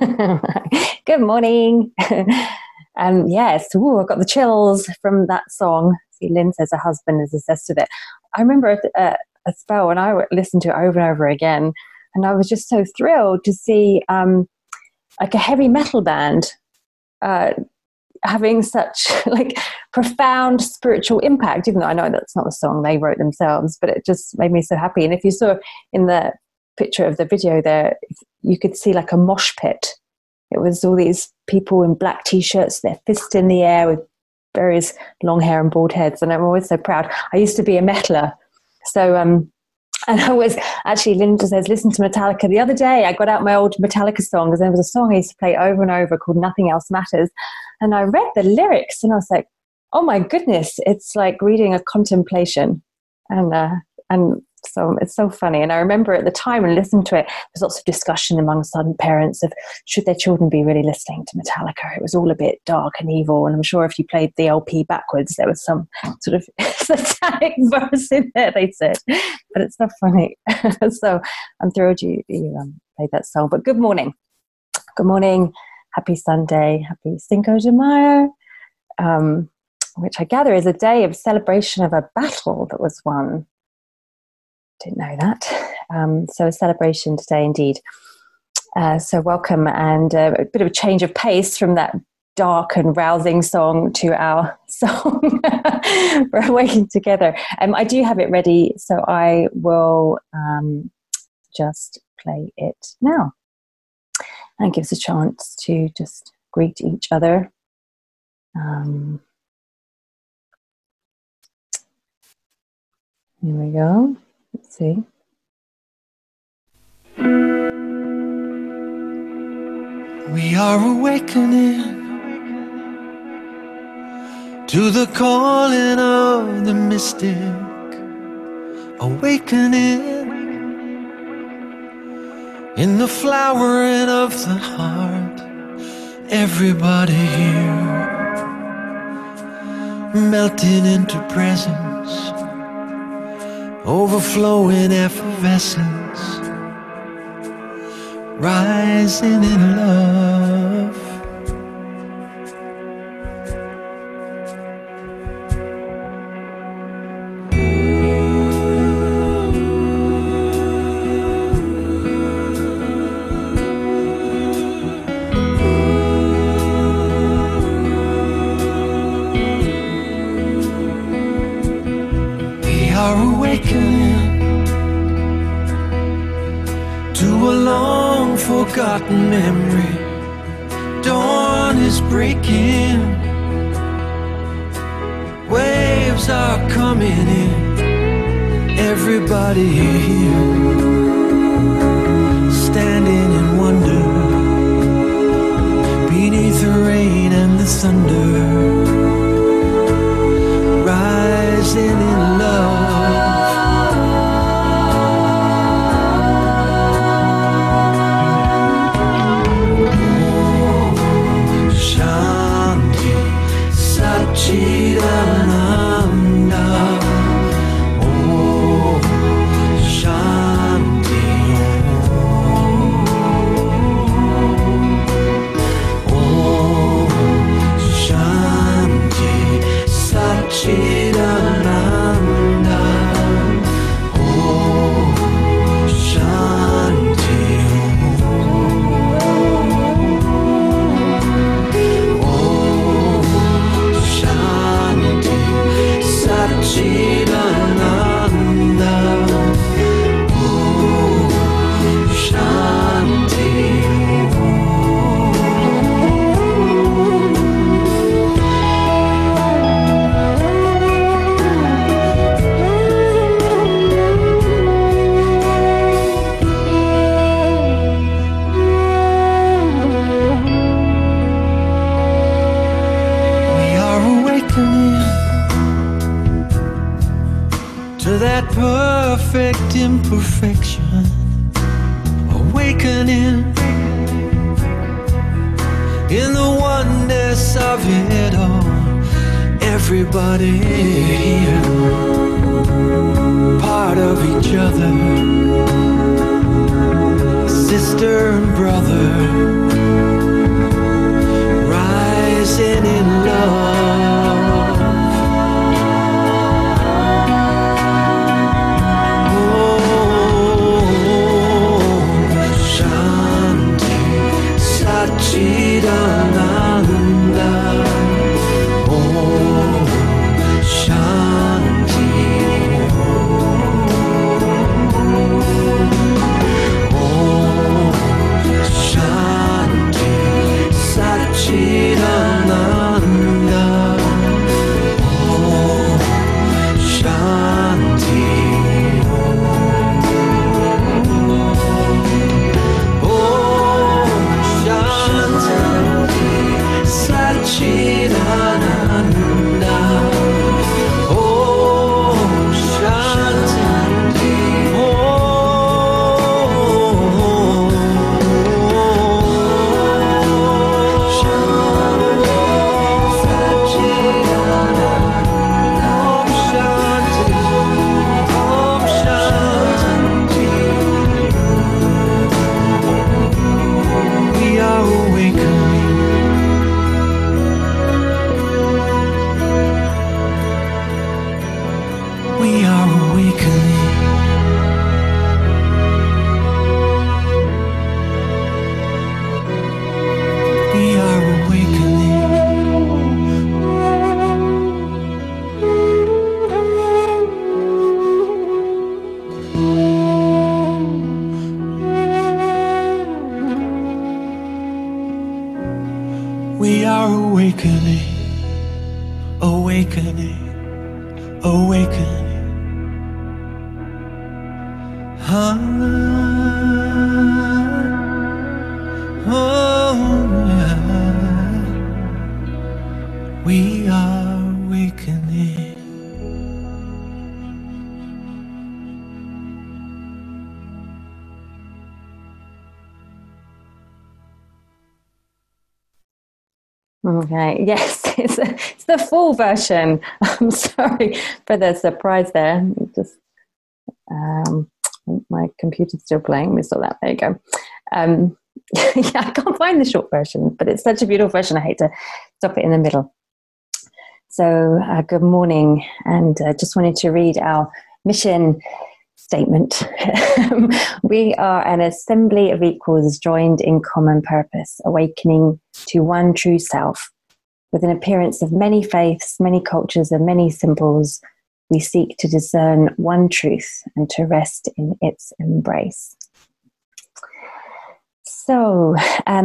Good morning. Yes, I got the chills from that song. See, Lynn says her husband is obsessed with it. I remember a spell when I listened to it over and over again, and I was just so thrilled to see like a heavy metal band having such like profound spiritual impact, even though I know that's not a song they wrote themselves, but it just made me so happy. And if you saw in the picture of the video there, you could see like a mosh pit. It was all these people in black t-shirts, their fists in the air with various long hair and bald heads. And I'm always so proud. I used to be a metaler. So, and I was actually, Linda says, listen to Metallica. The other day, I got out my old Metallica song because there was a song I used to play over and over called Nothing Else Matters. And I read the lyrics and I was like, oh my goodness, it's like reading a contemplation. And so it's so funny. And I remember at the time and listening to it, there's lots of discussion among some parents of should their children be really listening to Metallica. It was all a bit dark and evil. And I'm sure if you played the LP backwards, there was some sort of satanic verse in there, they said. But it's so funny. So I'm thrilled you played that song. But good morning. Good morning. Happy Sunday. Happy Cinco de Mayo, which I gather is a day of celebration of a battle that was won. Didn't know that. So a celebration today indeed. So welcome, and a bit of a change of pace from that dark and rousing song to our song We're Awakening Together. I do have it ready, so I will just play it now. And it gives a chance to just greet each other. Here we go. Let's see. We are awakening to the calling of the mystic, awakening in the flowering of the heart. Everybody here melting into presence, overflowing effervescence, rising in love. We are awakening to a long-forgotten memory. Dawn is breaking, waves are coming in. Everybody here, standing in wonder, beneath the rain and the thunder, rising in love. Chidananda, oh Shanti, oh Shanti, Satchidananda, oh Shanti, Satchidananda, oh Shanti, we are awakening to that perfect imperfection, awakening in the oneness of it all. Everybody here, part of each other, sister and brother, 일어난다. 옴 샨티 옴 샨티 사치란난다. 옴 샨티 사치란난다. 옴 샨티 옴 We are awakening. We are awakening. We are awakening. We are awakening, awakening, awakening. Ah, oh, yeah. We are awakening. Okay, yes, it's the full version. I'm sorry for the surprise there. Just my computer's still playing. Let me stop that. There you go. Yeah, I can't find the short version, but it's such a beautiful version. I hate to stop it in the middle. So, good morning, and just wanted to read our mission statement. We are an assembly of equals joined in common purpose, awakening to one true self. With an appearance of many faiths, many cultures, and many symbols, we seek to discern one truth and to rest in its embrace. So,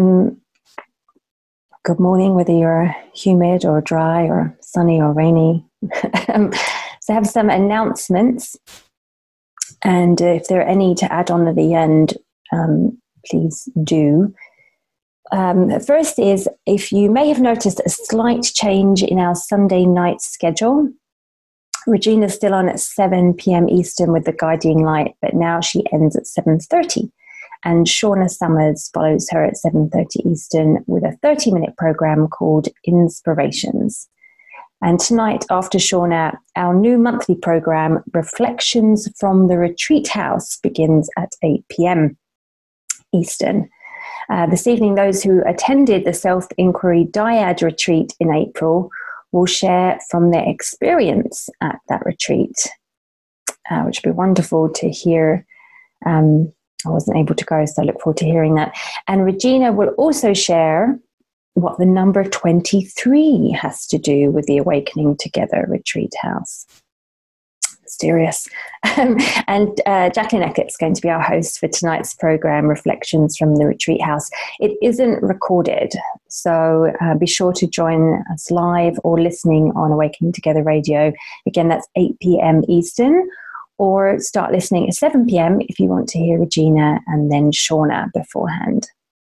good morning, whether you're humid or dry or sunny or rainy. So I have some announcements. And if there are any to add on at the end, please do. First is, if you may have noticed a slight change in our Sunday night schedule. Regina's still on at 7 p.m. Eastern with the Guiding Light, but now she ends at 7:30. And Shauna Summers follows her at 7:30 Eastern with a 30-minute program called Inspirations. And tonight, after Shauna, our new monthly program, Reflections from the Retreat House, begins at 8 p.m. Eastern. This evening, those who attended the Self-Inquiry Dyad Retreat in April will share from their experience at that retreat, which would be wonderful to hear. I wasn't able to go, so I look forward to hearing that. And Regina will also share what the number 23 has to do with the Awakening Together Retreat House. Mysterious. And Jacqueline Eckert's going to be our host for tonight's program, Reflections from the Retreat House. It isn't recorded, so be sure to join us live or listening on Awakening Together Radio. Again, that's 8 p.m. Eastern, or start listening at 7 p.m. if you want to hear Regina and then Shauna beforehand.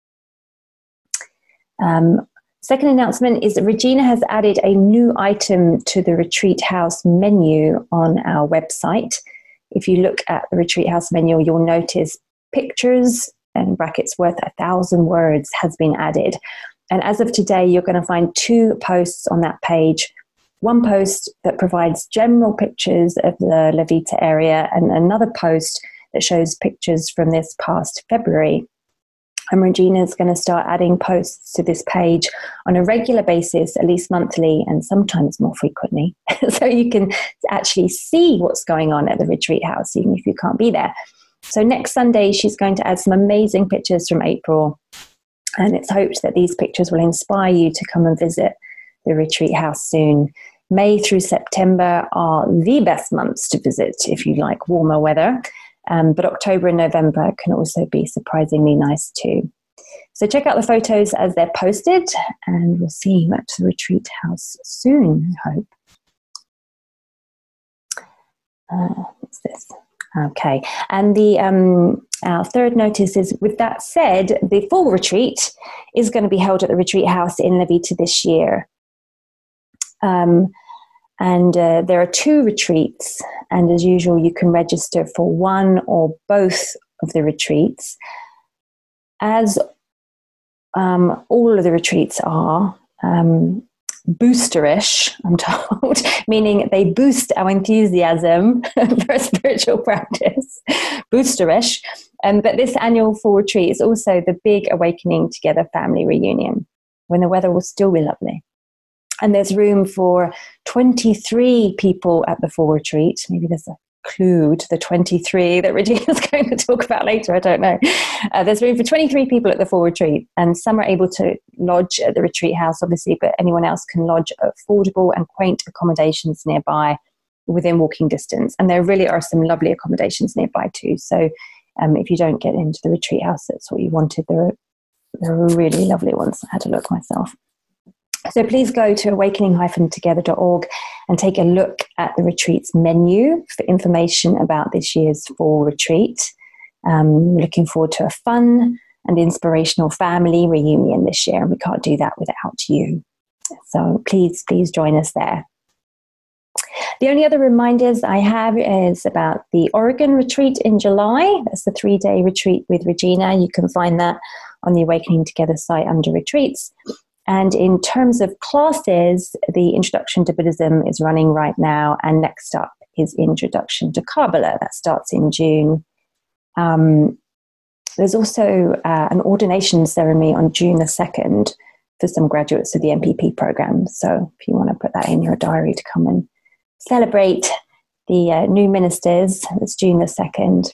Second announcement is that Regina has added a new item to the Retreat House menu on our website. If you look at the Retreat House menu, you'll notice pictures and brackets worth 1,000 words has been added. And as of today, you're going to find 2 posts on that page. One post that provides general pictures of the Levita area, and another post that shows pictures from this past February. And Regina is going to start adding posts to this page on a regular basis, at least monthly, and sometimes more frequently. So you can actually see what's going on at the Retreat House, even if you can't be there. So next Sunday, she's going to add some amazing pictures from April. And it's hoped that these pictures will inspire you to come and visit the retreat house soon. May through September are the best months to visit if you like warmer weather, but October and November can also be surprisingly nice too. So check out the photos as they're posted, and we'll see you at the retreat house soon, I hope. What's this? Okay, and our third notice is, with that said, the full retreat is going to be held at the retreat house in Levita this year. And there are 2 retreats, and as usual, you can register for one or both of the retreats. As all of the retreats are boosterish, I'm told, meaning they boost our enthusiasm for spiritual practice, boosterish. But this annual full retreat is also the big Awakening Together family reunion, when the weather will still be lovely. And there's room for 23 people at the full retreat. Maybe there's a clue to the 23 that Regina's going to talk about later. I don't know. There's room for 23 people at the full retreat, and some are able to lodge at the retreat house, obviously, but anyone else can lodge at affordable and quaint accommodations nearby within walking distance. And there really are some lovely accommodations nearby too. So if you don't get into the retreat house, that's what you wanted. There are really lovely ones. I had to look myself. So please go to awakening-together.org and take a look at the retreat's menu for information about this year's fall retreat. Looking forward to a fun and inspirational family reunion this year, and we can't do that without you. So please join us there. The only other reminders I have is about the Oregon retreat in July. That's the 3-day retreat with Regina. You can find that on the Awakening Together site under retreats. And in terms of classes, the Introduction to Buddhism is running right now, and next up is Introduction to Kabbalah. That starts in June. There's also an ordination ceremony on June the 2nd for some graduates of the MPP program. So if you want to put that in your diary to come and celebrate the new ministers, it's June the 2nd.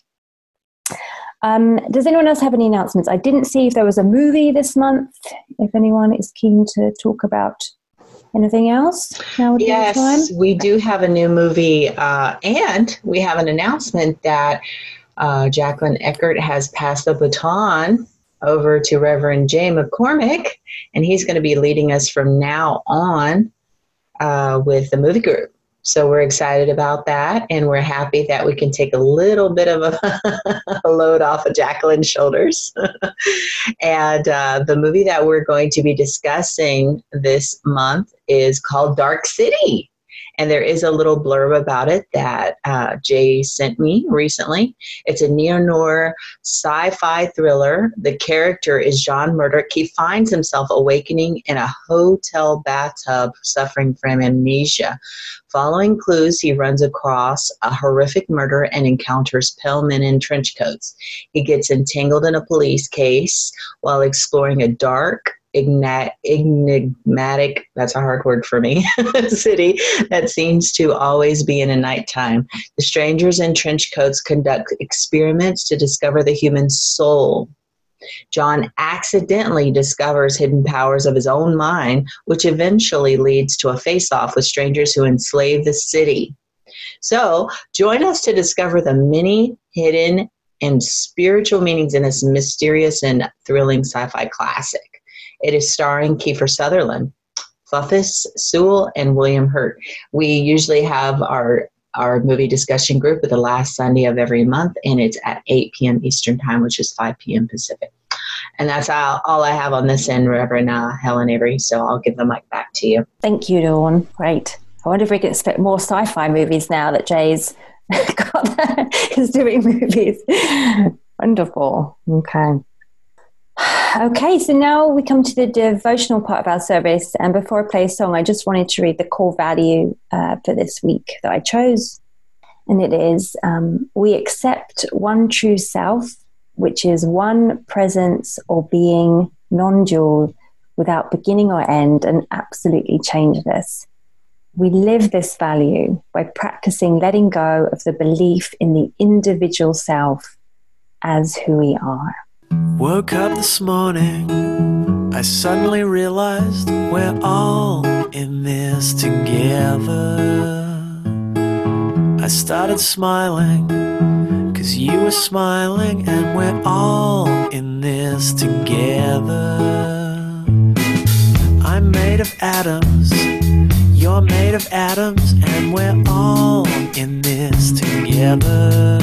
Does anyone else have any announcements? I didn't see if there was a movie this month. If anyone is keen to talk about anything else. Yes, we do have a new movie, and we have an announcement that Jacqueline Eckert has passed the baton over to Reverend Jay McCormick, and he's going to be leading us from now on with the movie group. So we're excited about that, and we're happy that we can take a little bit of a load off of Jacqueline's shoulders. And the movie that we're going to be discussing this month is called Dark City. And there is a little blurb about it that Jay sent me recently. It's a neo-noir sci-fi thriller. The character is John Murdoch. He finds himself awakening in a hotel bathtub, suffering from amnesia. Following clues, he runs across a horrific murder and encounters pale men in trench coats. He gets entangled in a police case while exploring a dark, enigmatic, that's a hard word for me, city that seems to always be in a nighttime. The strangers in trench coats conduct experiments to discover the human soul. John accidentally discovers hidden powers of his own mind, which eventually leads to a face-off with strangers who enslave the city. So join us to discover the many hidden and spiritual meanings in this mysterious and thrilling sci-fi classic. It is starring Kiefer Sutherland, Fuffus Sewell, and William Hurt. We usually have our movie discussion group at the last Sunday of every month, and it's at 8 p.m. Eastern Time, which is 5 p.m. Pacific. And that's all I have on this end, Reverend Helen Avery, so I'll give the mic back to you. Thank you, Dawn. Great. I wonder if we can expect more sci-fi movies now that Jay's is doing movies. Wonderful. Okay, so now we come to the devotional part of our service. And before I play a song, I just wanted to read the core value for this week that I chose. And it is, we accept one true self, which is one presence or being, non-dual, without beginning or end, and absolutely changeless. We live this value by practicing letting go of the belief in the individual self as who we are. Woke up this morning I suddenly realized we're all in this together. I started smiling, 'cause you were smiling, and we're all in this together. I'm made of atoms, you're made of atoms, and we're all in this together.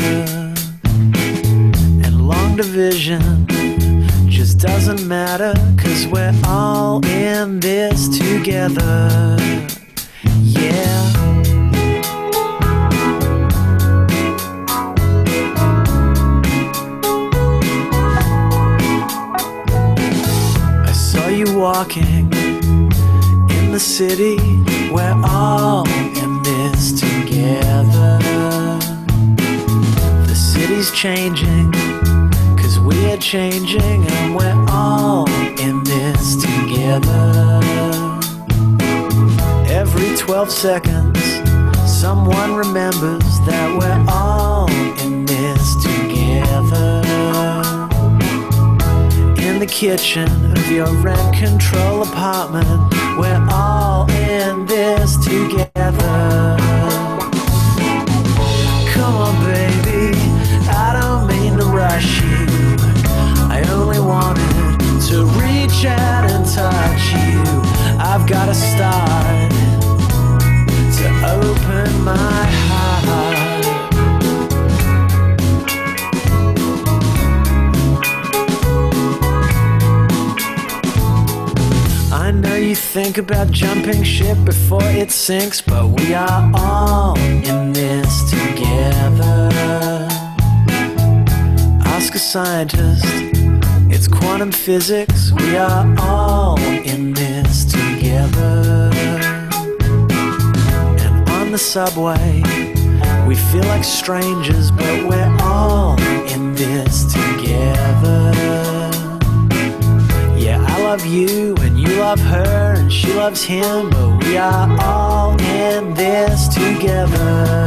And long division just doesn't matter, 'cause we're all in this together. Yeah. I saw you walking in the city, we're all in this together. The city's changing, 'cause we are changing, and we're all in this together. Every 12 seconds, someone remembers that we're all in this together. In the kitchen of your rent-control apartment, we're all in this together. Come on, baby, I don't mean to rush you. I only wanted to reach out and touch you. I've got to start to open my heart. I know you think about jumping ship before it sinks, but we are all in this together. Ask a scientist, it's quantum physics, we are all in this together. And on the subway, we feel like strangers, but we're all in this together. Yeah, I love you and you love her and she loves him, but we are all in this together.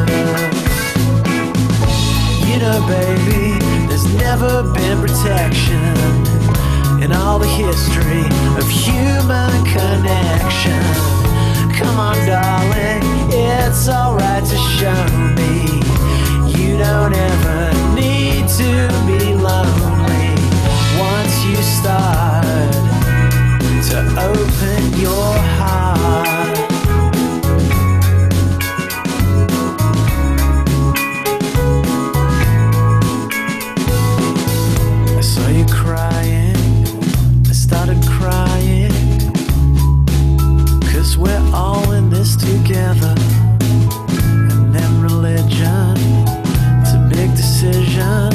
You know, baby, there's never been protection in all the history of human connection. Come on, darling, it's alright to show me you don't ever need to be lonely. Once you start to open your heart, I saw you crying, I started crying, 'cause we're all in this together. And then religion, it's a big decision,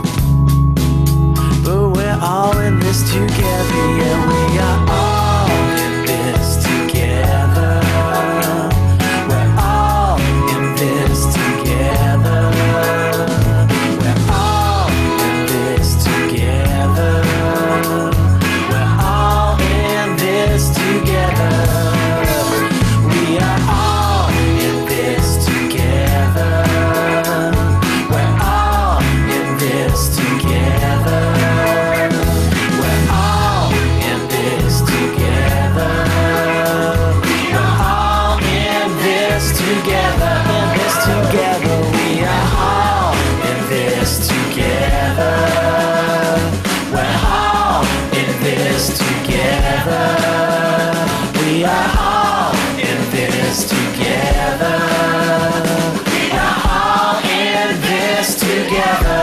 but we're all in this together. Yeah, we are all in this together. We're all in this together. We're all in this together. We're all in this together. We are all in this together. We're all in this together. We're all in this together. We're all in this together. In this together. We are all in this together. We're all in this together. We are all in this together. We're all in this together.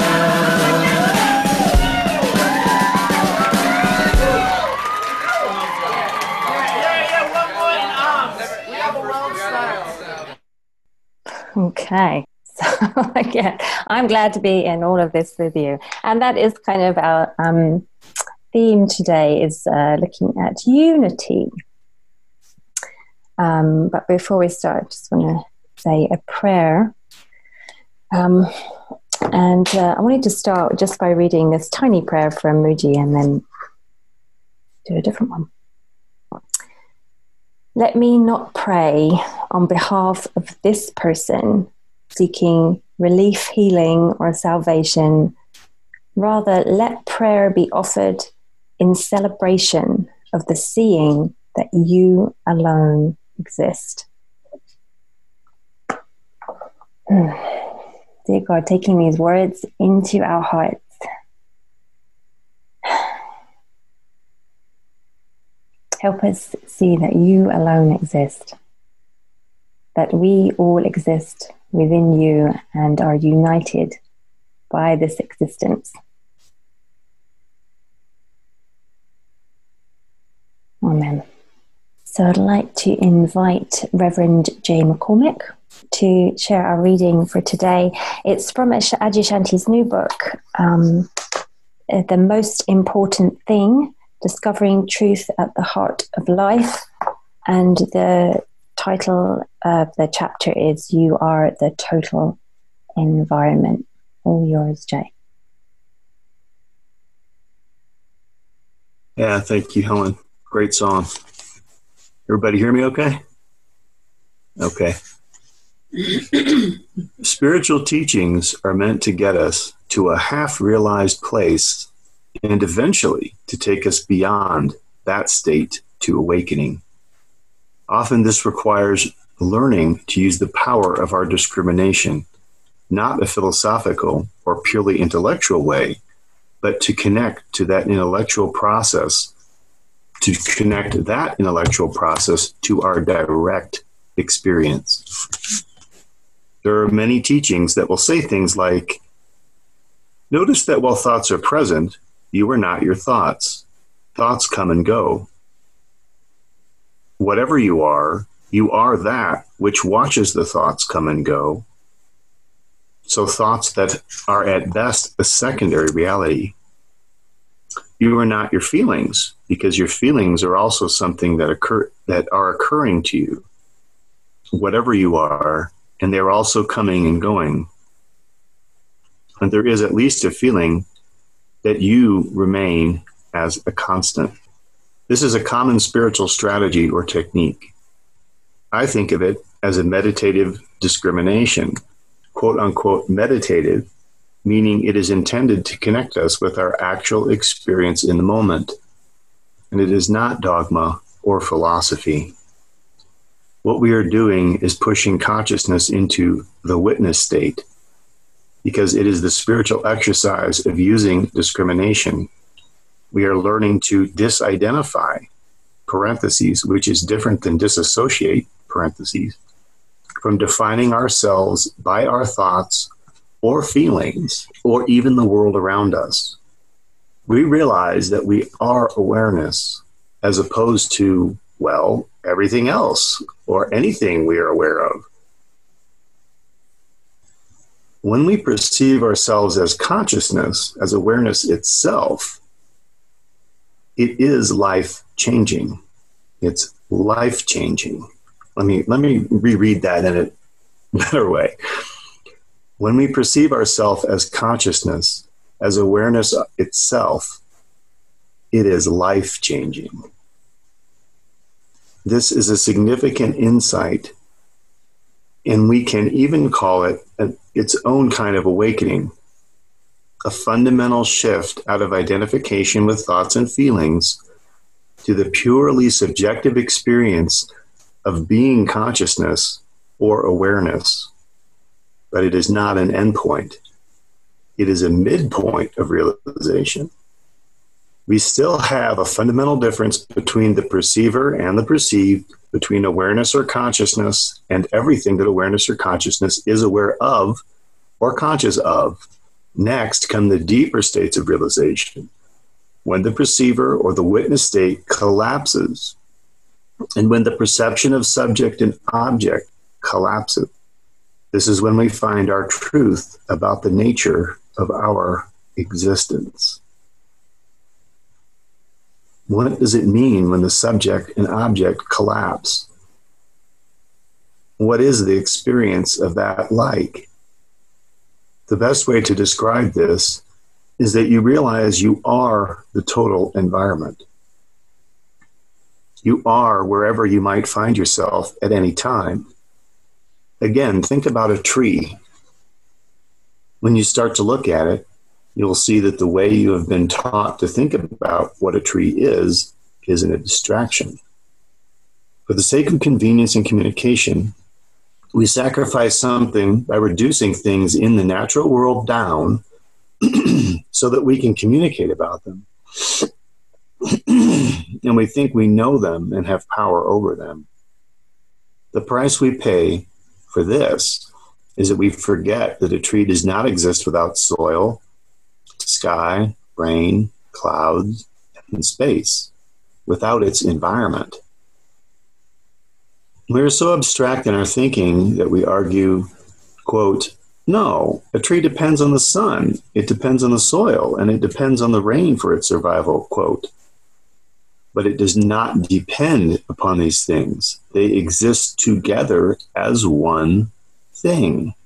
Okay. So again, I'm glad to be in all of this with you. And that is kind of our theme today, is looking at unity. But before we start, I just want to say a prayer. And I wanted to start just by reading this tiny prayer from Mooji and then do a different one. Let me not pray on behalf of this person seeking relief, healing, or salvation. Rather, let prayer be offered in celebration of the seeing that you alone exist. Dear God, taking these words into our hearts. Help us see that you alone exist, that we all exist within you and are united by this existence. Amen. So I'd like to invite Reverend Jay McCormick to share our reading for today. It's from Adyashanti's new book, The Most Important Thing, Discovering Truth at the Heart of Life. And the title of the chapter is You Are the Total Environment. All yours, Jay. Yeah, thank you, Helen. Great song. Everybody hear me okay? Okay. Spiritual teachings are meant to get us to a half-realized place and eventually to take us beyond that state to awakening. Often this requires learning to use the power of our discrimination, not a philosophical or purely intellectual way, but to connect to that intellectual process, to connect that intellectual process to our direct experience. There are many teachings that will say things like, notice that while thoughts are present, you are not your thoughts. Thoughts come and go. Whatever you are that which watches the thoughts come and go. So thoughts that are at best a secondary reality. You are not your feelings, because your feelings are also something that are occurring to you. Whatever you are, and they're also coming and going. And there is at least a feeling that you remain as a constant. This is a common spiritual strategy or technique. I think of it as a meditative discrimination, quote unquote meditative, meaning it is intended to connect us with our actual experience in the moment. And it is not dogma or philosophy. What we are doing is pushing consciousness into the witness state, because it is the spiritual exercise of using discrimination. We are learning to disidentify, parentheses, which is different than disassociate, parentheses, from defining ourselves by our thoughts or feelings, or even the world around us. We realize that we are awareness, as opposed to, well, everything else, or anything we are aware of. When we perceive ourselves as consciousness, as awareness itself, it is life-changing. It's life-changing. Let me reread that in a better way. When we perceive ourselves as consciousness, as awareness itself, it is life-changing. This is a significant insight, and we can even call it its own kind of awakening, a fundamental shift out of identification with thoughts and feelings to the purely subjective experience of being consciousness or awareness. But it is not an endpoint. It is a midpoint of realization. We still have a fundamental difference between the perceiver and the perceived, between awareness or consciousness and everything that awareness or consciousness is aware of or conscious of. Next come the deeper states of realization, when the perceiver or the witness state collapses, and when the perception of subject and object collapses. This is when we find our truth about the nature of our existence. What does it mean when the subject and object collapse? What is the experience of that like? The best way to describe this is that you realize you are the total environment. You are wherever you might find yourself at any time. Again, think about a tree. When you start to look at it, you'll see that the way you have been taught to think about what a tree isn't a distraction. For the sake of convenience and communication, we sacrifice something by reducing things in the natural world down so that we can communicate about them. And we think we know them and have power over them. The price we pay for this is that we forget that a tree does not exist without soil, sky, rain, clouds, and space, without its environment. We're so abstract in our thinking that we argue, quote, no, a tree depends on the sun, it depends on the soil, and it depends on the rain for its survival, quote. But it does not depend upon these things. They exist together as one thing.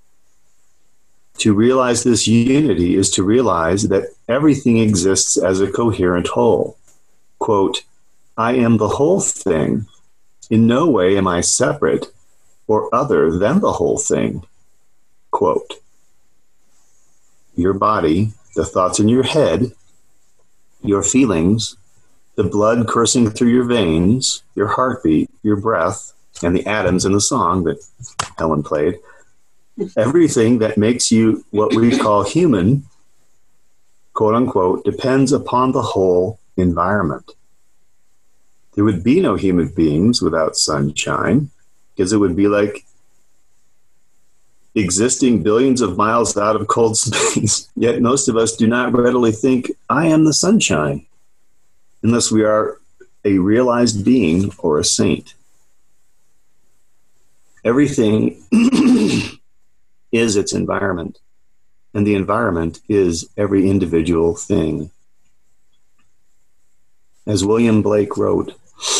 To realize this unity is to realize that everything exists as a coherent whole. Quote, I am the whole thing. In no way am I separate or other than the whole thing. Quote, your body, the thoughts in your head, your feelings, the blood coursing through your veins, your heartbeat, your breath, and the atoms in the song that Helen played, everything that makes you what we call human, quote unquote, depends upon the whole environment. There would be no human beings without sunshine, because it would be like existing billions of miles out of cold space. Yet most of us do not readily think, I am the sunshine, unless we are a realized being or a saint. Everything is its environment, and the environment is every individual thing. As William Blake wrote,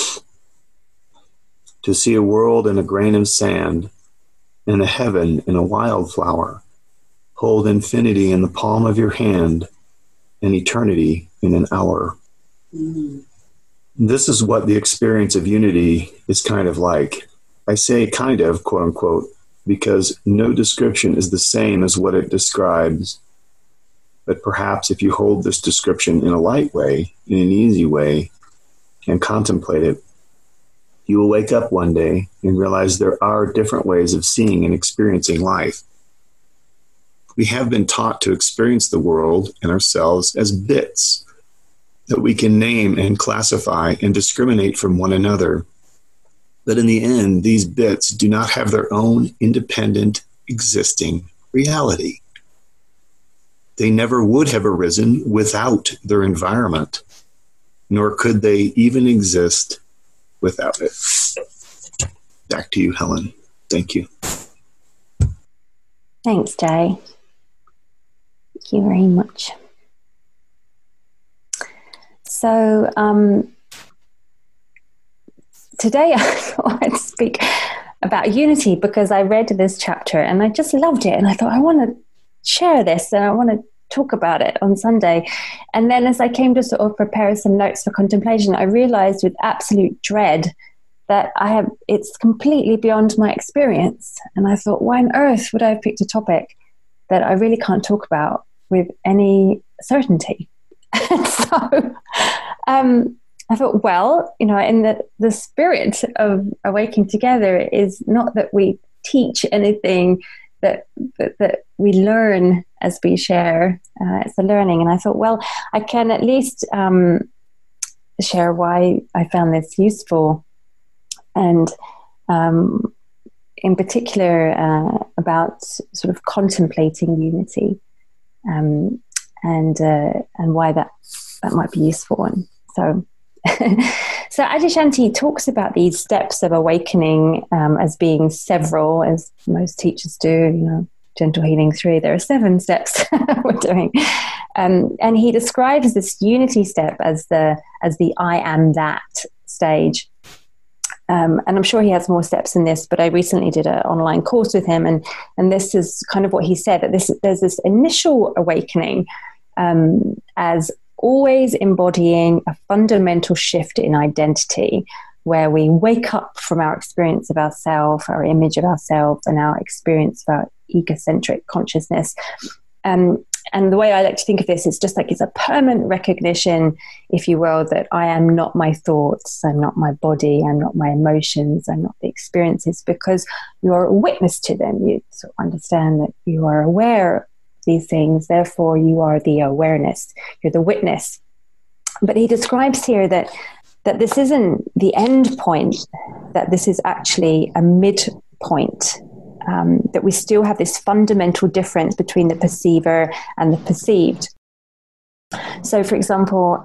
to see a world in a grain of sand, and a heaven in a wildflower, hold infinity in the palm of your hand, and eternity in an hour. Mm. This is what the experience of unity is kind of like. I say kind of, quote unquote, because no description is the same as what it describes. But perhaps if you hold this description in a light way, in an easy way, and contemplate it, you will wake up one day and realize there are different ways of seeing and experiencing life. We have been taught to experience the world and ourselves as bits that we can name and classify and discriminate from one another. But in the end, these bits do not have their own independent, existing reality. They never would have arisen without their environment, nor could they even exist without it. Back to you, Helen. Thank you. Thanks, Jay. Thank you very much. So today I thought I'd speak about unity because I read this chapter and I just loved it. And I thought I want to share this and I want to talk about it on Sunday. And then as I came to sort of prepare some notes for contemplation, I realized with absolute dread that it's completely beyond my experience. And I thought, why on earth would I have picked a topic that I really can't talk about with any certainty? So I thought, well, in the spirit of Awaking Together is not that we teach anything, that we learn as we share. It's a learning. And I thought, well, I can at least share why I found this useful. And in particular, about sort of contemplating unity and why that might be useful. And so so Adyashanti talks about these steps of awakening as being several, as most teachers do, Gentle Healing 3, there are 7 steps we're doing. And he describes this unity step as the I am that stage. And I'm sure he has more steps in this, but I recently did an online course with him, and this is kind of what he said, that there's this initial awakening as always embodying a fundamental shift in identity, where we wake up from our experience of ourself, our image of ourselves, and our experience of our egocentric consciousness. And And the way I like to think of this is just like it's a permanent recognition, if you will, that I am not my thoughts, I'm not my body, I'm not my emotions, I'm not the experiences, because you're a witness to them. You sort of understand that you are aware of these things, therefore you are the awareness, you're the witness. But he describes here that this isn't the end point, that this is actually a midpoint. That we still have this fundamental difference between the perceiver and the perceived. So, for example,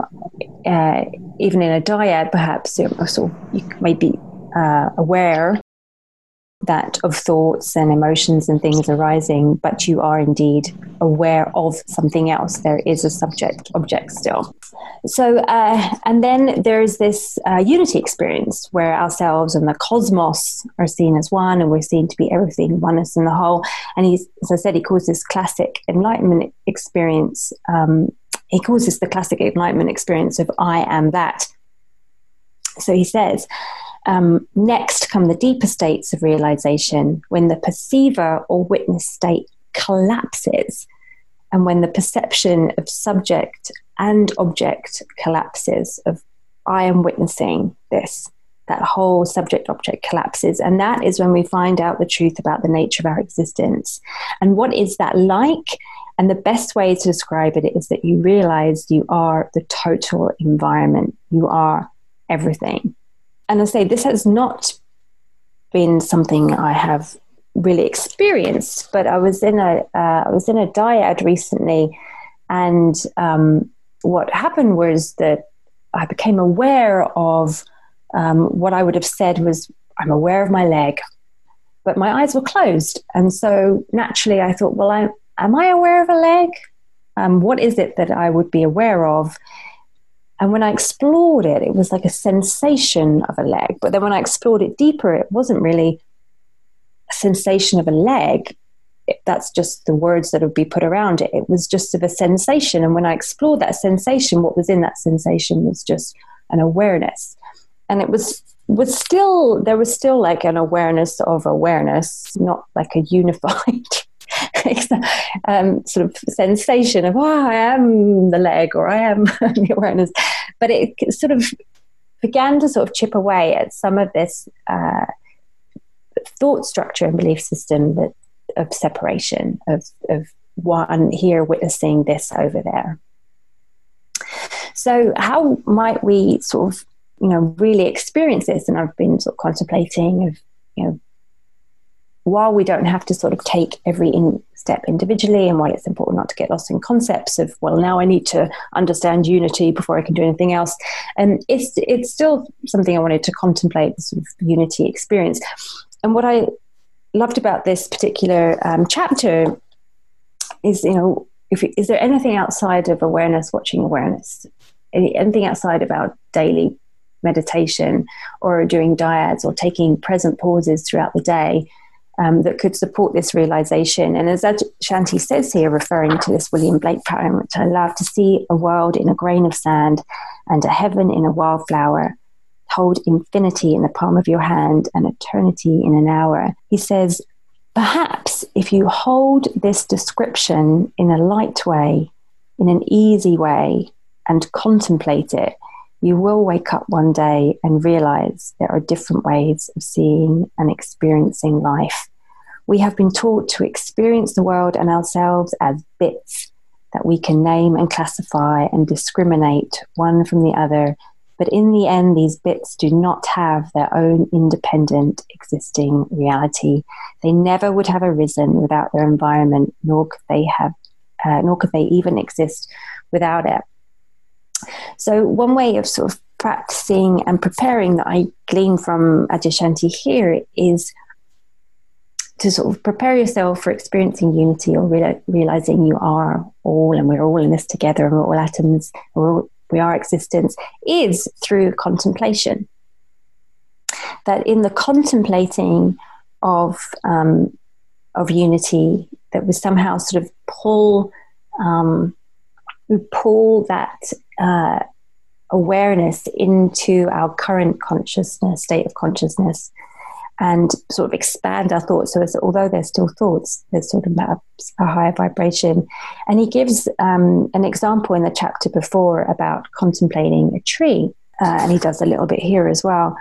even in a dyad, perhaps you may be aware that of thoughts and emotions and things arising, but you are indeed aware of something else. There is a subject object still. So, and then there's this unity experience where ourselves and the cosmos are seen as one, and we're seen to be everything, oneness in the whole. And he's, as I said, he calls this classic enlightenment experience. He calls this the classic enlightenment experience of I am that. So he says, next come the deeper states of realization, when the perceiver or witness state collapses, and when the perception of subject and object collapses, of I am witnessing this, that whole subject object collapses. And that is when we find out the truth about the nature of our existence. And what is that like? And the best way to describe it is that you realize you are the total environment. You are everything. And I say this has not been something I have really experienced, but I was in a dyad recently, and what happened was that I became aware of what I would have said was, I'm aware of my leg, but my eyes were closed, and so naturally I thought, well, am I aware of a leg? What is it that I would be aware of? And when I explored it, it was like a sensation of a leg. But then when I explored it deeper, it wasn't really a sensation of a leg. That's just the words that would be put around it. It was just of a sensation. And when I explored that sensation, what was in that sensation was just an awareness. And it was still, there was still like an awareness of awareness, not like a unified sort of sensation of, I am the leg, or I am the awareness. But it sort of began to sort of chip away at some of this thought structure and belief system of separation, of one here witnessing this over there. So how might we sort of, really experience this? And I've been sort of contemplating of, while we don't have to sort of take every step individually, and while it's important not to get lost in concepts of, well, now I need to understand unity before I can do anything else, and it's still something I wanted to contemplate, the sort of unity experience. And what I loved about this particular chapter is, is there anything outside of awareness, watching awareness, anything outside about daily meditation or doing dyads or taking present pauses throughout the day, that could support this realization? And as Shanti says here, referring to this William Blake poem, which I love, to see a world in a grain of sand and a heaven in a wildflower, hold infinity in the palm of your hand and eternity in an hour. He says, perhaps if you hold this description in a light way, in an easy way, and contemplate it, you will wake up one day and realize there are different ways of seeing and experiencing life. We have been taught to experience the world and ourselves as bits that we can name and classify and discriminate one from the other. But in the end, these bits do not have their own independent existing reality. They never would have arisen without their environment, nor could they even exist without it. So one way of sort of practicing and preparing that I glean from Adyashanti here is to sort of prepare yourself for experiencing unity, or realizing you are all, and we're all in this together, and we're all atoms, we are existence, is through contemplation. That in the contemplating of unity, that we somehow sort of pull that awareness into our current consciousness, state of consciousness, and sort of expand our thoughts. So although they're still thoughts, there's sort of a higher vibration. And he gives an example in the chapter before about contemplating a tree. And he does a little bit here as well.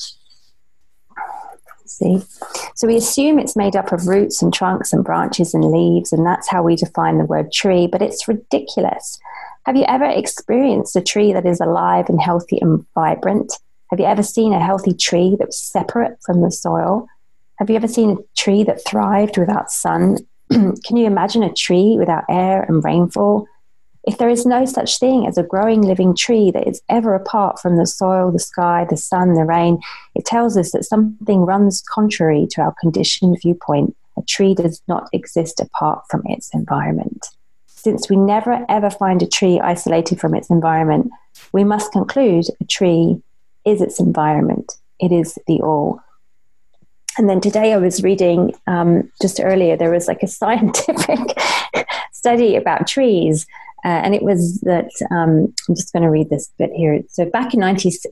See? So we assume it's made up of roots and trunks and branches and leaves, and that's how we define the word tree, but it's ridiculous. Have you ever experienced a tree that is alive and healthy and vibrant? Have you ever seen a healthy tree that was separate from the soil? Have you ever seen a tree that thrived without sun? Can you imagine a tree without air and rainfall? If there is no such thing as a growing living tree that is ever apart from the soil, the sky, the sun, the rain, it tells us that something runs contrary to our conditioned viewpoint. A tree does not exist apart from its environment. Since we never ever find a tree isolated from its environment, we must conclude a tree is its environment. It is the all. And then today I was reading, just earlier, there was like a scientific study about trees. And it was that, I'm just going to read this bit here. So back in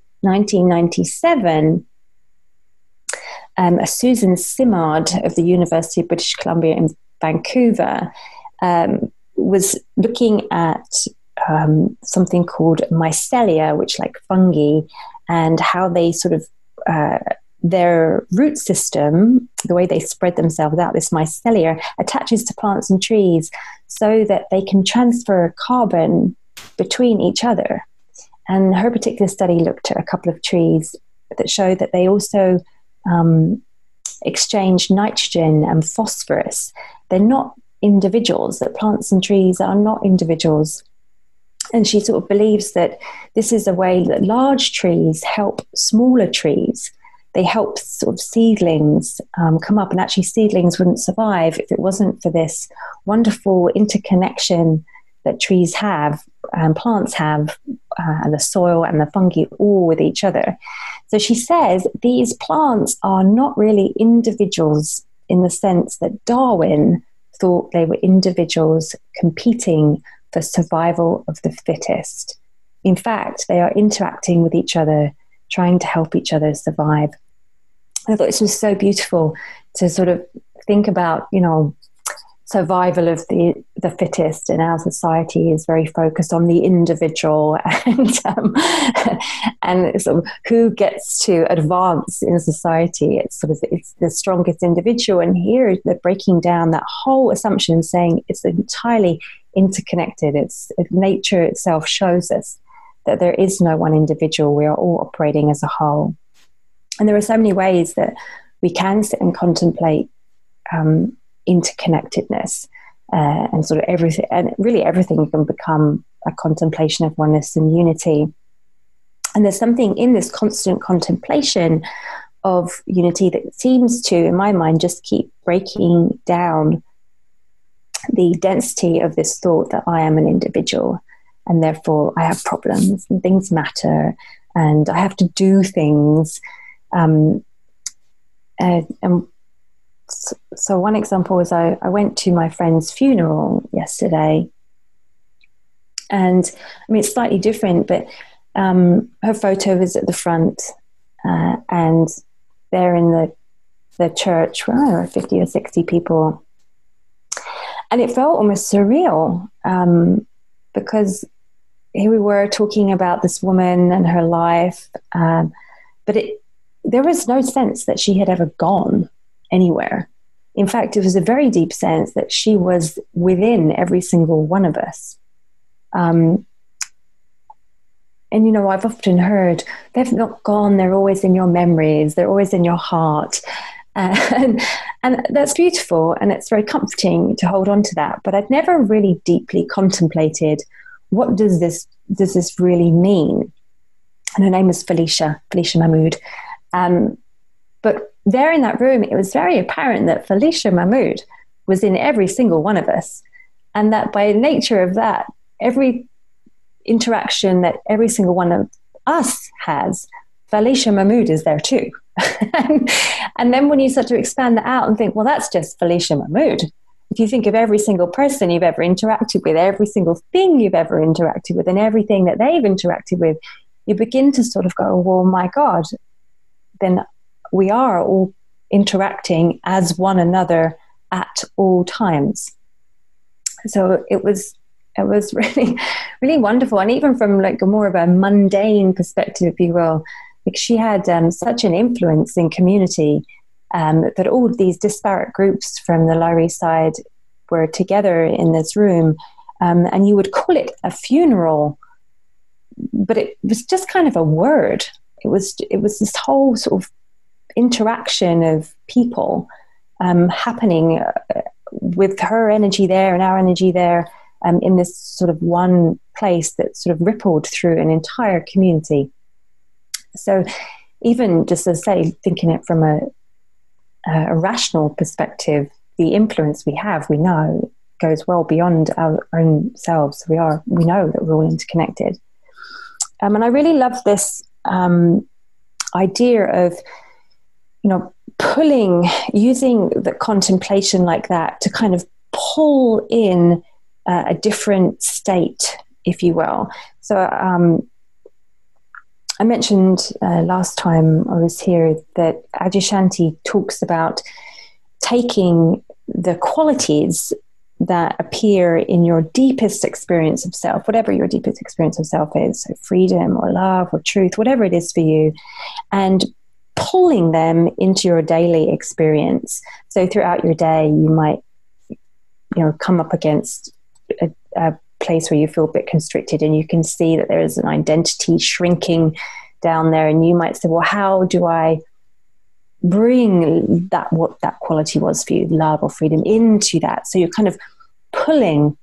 1997, Susan Simard of the University of British Columbia in Vancouver was looking at something called mycelia, which like fungi, and how they sort of, their root system, the way they spread themselves out, this mycelia attaches to plants and trees so that they can transfer carbon between each other. And her particular study looked at a couple of trees that showed that they also exchange nitrogen and phosphorus. They're not individuals, that plants and trees are not individuals. And she sort of believes that this is a way that large trees help smaller trees. They help sort of seedlings come up, and actually seedlings wouldn't survive if it wasn't for this wonderful interconnection that trees have and plants have, and the soil and the fungi all with each other. So she says these plants are not really individuals in the sense that Darwin thought they were individuals competing for survival of the fittest. In fact, they are interacting with each other, trying to help each other survive. I thought this was so beautiful to sort of think about, you know, survival of the fittest, and our society is very focused on the individual and sort of who gets to advance in society. It's the strongest individual, and here they're breaking down that whole assumption, saying it's entirely interconnected. Nature itself shows us that there is no one individual. We are all operating as a whole. And there are so many ways that we can sit and contemplate interconnectedness and sort of everything, and really everything can become a contemplation of oneness and unity. And there's something in this constant contemplation of unity that seems to, in my mind, just keep breaking down the density of this thought that I am an individual and therefore I have problems and things matter and I have to do things. So one example is I went to my friend's funeral yesterday, and I mean, it's slightly different, but her photo was at the front, and there in the church where I don't know, 50 or 60 people, and it felt almost surreal because here we were talking about this woman and her life, but there was no sense that she had ever gone anywhere. In fact, it was a very deep sense that she was within every single one of us. And, you know, I've often heard, they've not gone, they're always in your memories, they're always in your heart. And that's beautiful, and it's very comforting to hold on to that. But I'd never really deeply contemplated, what does this really mean? And her name was Felicia Mahmood. But there in that room, it was very apparent that Felicia Mahmood was in every single one of us. And that by nature of that, every interaction that every single one of us has, Felicia Mahmood is there too. And then when you start to expand that out and think, well, that's just Felicia Mahmood. If you think of every single person you've ever interacted with, every single thing you've ever interacted with, and everything that they've interacted with, you begin to sort of go, well, my God, then we are all interacting as one another at all times. So it was really, really wonderful. And even from like a more of a mundane perspective, if you will, like she had such an influence in community that all of these disparate groups from the Lower East Side were together in this room, and you would call it a funeral, but it was just kind of a word. It was this whole sort of interaction of people happening with her energy there and our energy there, in this sort of one place that sort of rippled through an entire community. So even just as I say, thinking it from a rational perspective, the influence we have, we know, goes well beyond our own selves. We know that we're all interconnected. And I really love this idea of, using the contemplation like that to kind of pull in a different state, if you will. So I mentioned last time I was here that Adyashanti talks about taking the qualities that appear in your deepest experience of self, whatever your deepest experience of self is, so freedom or love or truth, whatever it is for you, and pulling them into your daily experience. So throughout your day, you might, come up against a place where you feel a bit constricted, and you can see that there is an identity shrinking down there, and you might say, well, how do I bring that, what that quality was for you, love or freedom, into that? So you're kind of pulling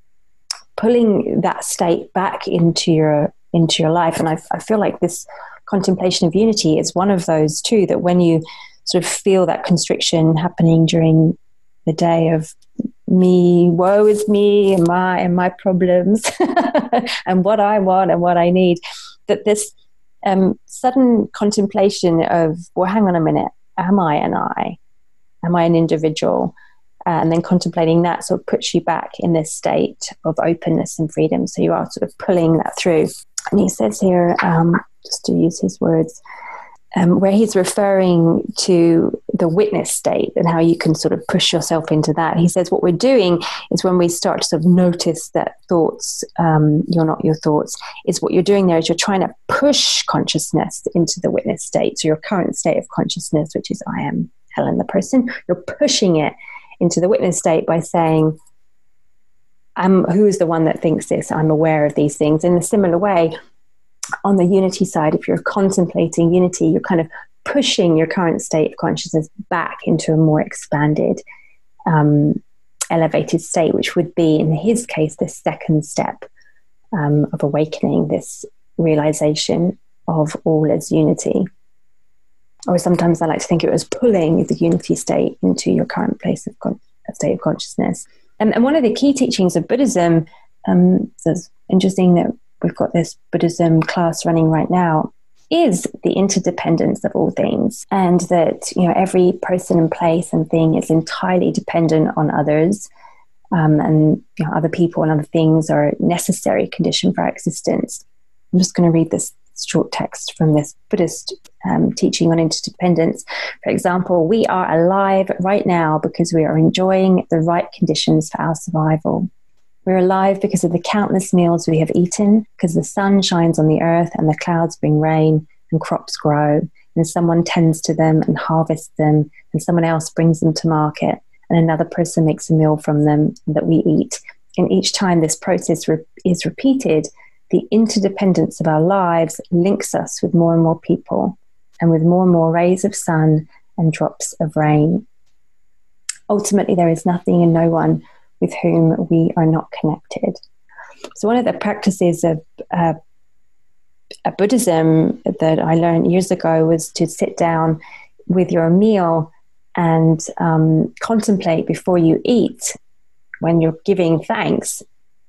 that state back into your life. And I feel like this contemplation of unity is one of those too, that when you sort of feel that constriction happening during the day of me, woe is me, and my problems and what I want and what I need, that this sudden contemplation of, well, hang on a minute, am I an I? Am I an individual? And then contemplating that sort of puts you back in this state of openness and freedom. So you are sort of pulling that through. And he says here, just to use his words, where he's referring to the witness state and how you can sort of push yourself into that. He says what we're doing is when we start to sort of notice that thoughts, you're not your thoughts, is what you're doing there is you're trying to push consciousness into the witness state. So your current state of consciousness, which is I am Helen the person, you're pushing it into the witness state by saying, who is the one that thinks this? I'm aware of these things. In a similar way, on the unity side, if you're contemplating unity, you're kind of pushing your current state of consciousness back into a more expanded, elevated state, which would be, in his case, the second step of awakening, this realization of all as unity. Or sometimes I like to think it was pulling the unity state into your current place of state of consciousness. And one of the key teachings of Buddhism, so it's interesting that we've got this Buddhism class running right now, is the interdependence of all things, and that every person and place and thing is entirely dependent on others, and other people and other things are a necessary condition for our existence. I'm just going to read this short text from this Buddhist teaching on interdependence. For example, we are alive right now because we are enjoying the right conditions for our survival. We're alive because of the countless meals we have eaten, because the sun shines on the earth and the clouds bring rain and crops grow, and someone tends to them and harvests them, and someone else brings them to market, and another person makes a meal from them that we eat. And each time this process is repeated, the interdependence of our lives links us with more and more people, and with more and more rays of sun and drops of rain. Ultimately, there is nothing and no one with whom we are not connected. So one of the practices of Buddhism that I learned years ago was to sit down with your meal and contemplate before you eat, when you're giving thanks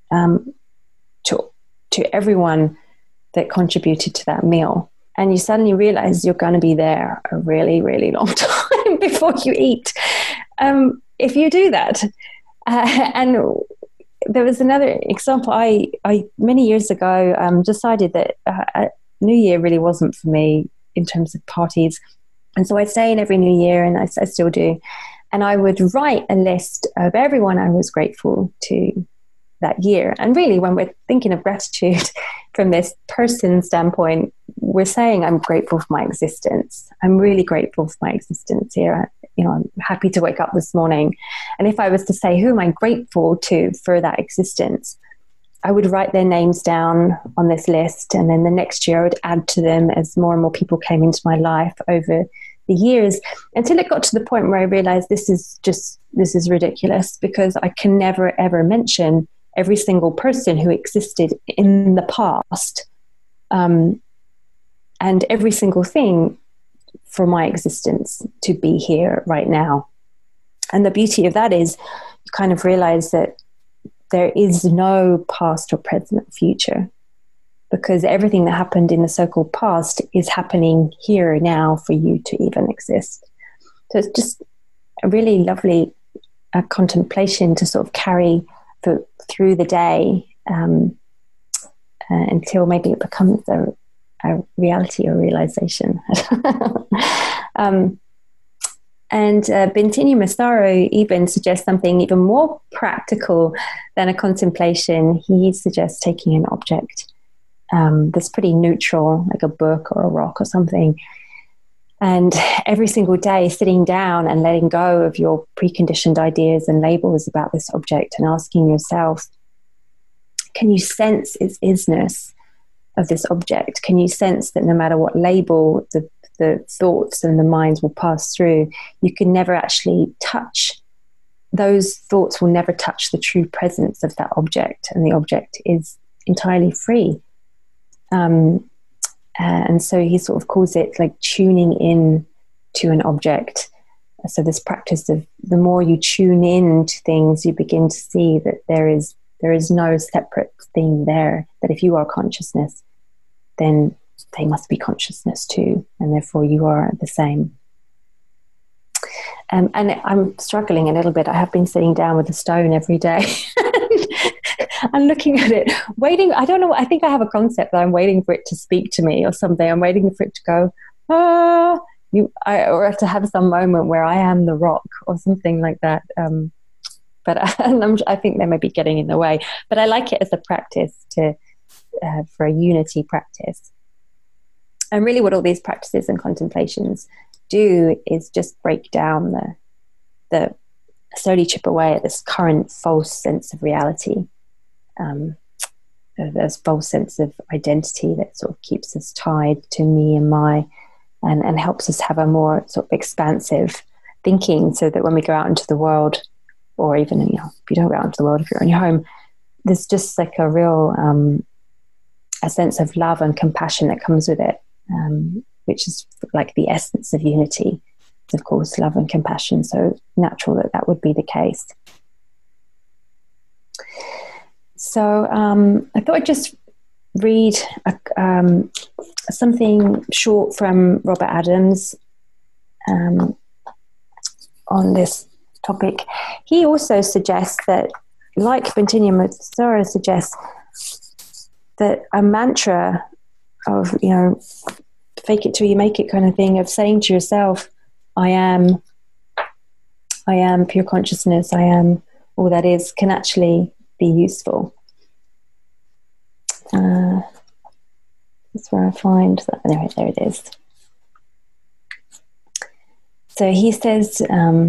to everyone that contributed to that meal. And you suddenly realize you're going to be there a really, really long time before you eat, if you do that. And there was another example. I many years ago decided that New Year really wasn't for me in terms of parties. And so I'd say in every new year, and I still do, and I would write a list of everyone I was grateful to that year. And really, when we're thinking of gratitude from this person standpoint, we're saying, I'm grateful for my existence. I'm really grateful for my existence here. I'm happy to wake up this morning. And if I was to say, who am I grateful to for that existence? I would write their names down on this list. And then the next year I would add to them as more and more people came into my life over the years, until it got to the point where I realized this is ridiculous, because I can never, ever mention every single person who existed in the past, and every single thing for my existence to be here right now. And the beauty of that is you kind of realize that there is no past or present or future, because everything that happened in the so-called past is happening here now for you to even exist. So it's just a really lovely contemplation to sort of carry through the day until maybe it becomes a reality or realization. And Bintini Massaro even suggests something even more practical than a contemplation. He suggests taking an object that's pretty neutral, like a book or a rock or something, and every single day sitting down and letting go of your preconditioned ideas and labels about this object, and asking yourself, can you sense its isness of this object? Can you sense that no matter what label the thoughts and the minds will pass through, you can never actually touch, those thoughts will never touch the true presence of that object, and the object is entirely free. And so he sort of calls it like tuning in to an object. So this practice of the more you tune in to things, you begin to see that there is no separate thing there, that if you are consciousness, then they must be consciousness too, and therefore you are the same. And I'm struggling a little bit. I have been sitting down with a stone every day and looking at it, waiting. I don't know. I think I have a concept that I'm waiting for it to speak to me or something. I'm waiting for it to go, or to have some moment where I am the rock or something like that. But I think they may be getting in the way. But I like it as a practice for a unity practice. And really what all these practices and contemplations do is just break down the slowly chip away at this current false sense of reality, this false sense of identity that sort of keeps us tied to me and my, and helps us have a more sort of expansive thinking, so that when we go out into the world, or even, if you don't go out into the world, if you're in your home, there's just like a real a sense of love and compassion that comes with it, which is like the essence of unity. Of course, love and compassion. So natural that would be the case. So I thought I'd just read something short from Robert Adams on this topic. He also suggests that, like Bintini Massaro suggests, that a mantra of, fake it till you make it kind of thing, of saying to yourself, I am pure consciousness, I am all that is, can actually be useful. That's where I find that. Anyway, there it is. So he says,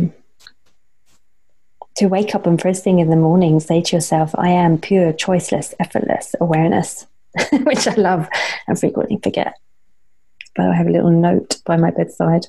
to wake up and first thing in the morning, say to yourself, I am pure, choiceless, effortless awareness, which I love and frequently forget. But I have a little note by my bedside.